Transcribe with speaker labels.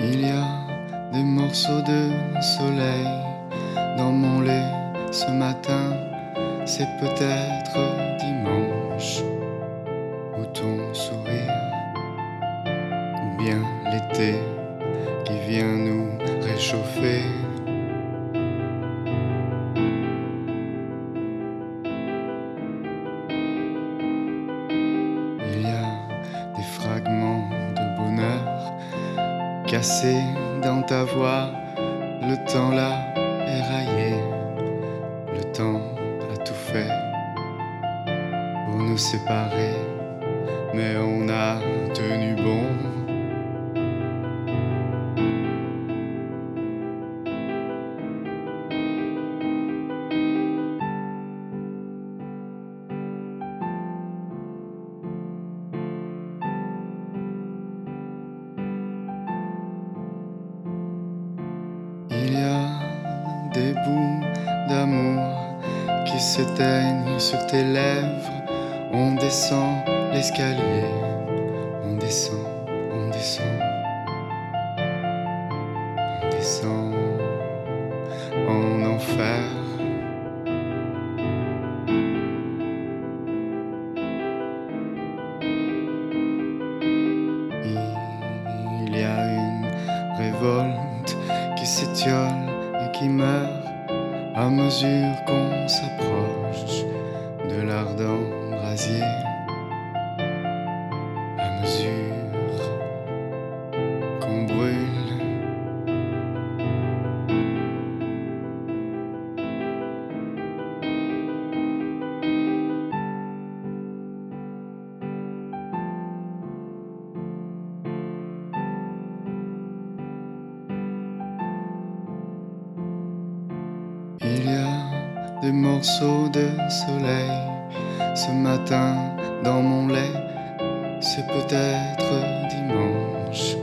Speaker 1: Il y a des morceaux de soleil dans mon lait ce matin. C'est peut-être dimanche, ou ton sourire, ou bien l'été qui vient nous réchauffer. Il y a des fragments de bonheur cassés dans ta voix. Le temps l'a éraillé, le temps a tout fait pour nous séparer, mais on a tenu bon. Il y a des bouts d'amour qui s'éteignent sur tes lèvres. On descend l'escalier, on descend, on descend, on descend en enfer. Il y a une révolte qui s'étiole et qui meurt à mesure qu'on s'approche de l'ardent brasier, à mesure qu'on brûle. Il y a des morceaux de soleil ce matin dans mon lait. C'est peut-être dimanche,